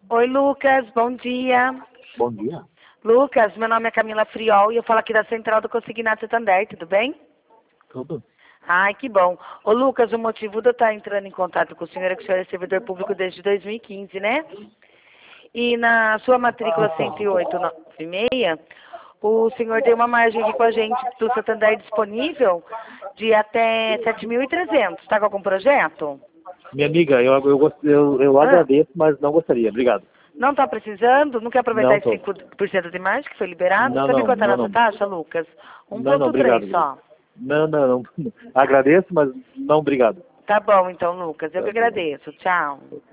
Oi, Lucas, bom dia. Bom dia. Lucas, meu nome é Camila Friol e eu falo aqui da Central do Consignado Santander, tudo bem? Tudo? Ai, que bom. Ô, Lucas, o motivo de eu estar entrando em contato com o senhor é que o senhor é servidor público desde 2015, né? E na sua matrícula 10896, o senhor tem uma margem aqui com a gente do Santander disponível de até 7.300. Está com algum projeto? Minha amiga, eu Ah, agradeço, mas não gostaria. Obrigado. não está precisando? Não quer aproveitar Não esse tô. 5% de margem que foi liberado? Não, Sabe não, quanto é a não, nossa não. taxa, Lucas? Não, não, 1,3 obrigado. só. Não, não, não. Agradeço, mas não obrigado. Tá bom, então, Lucas. Eu que Tá bom. agradeço. Tchau.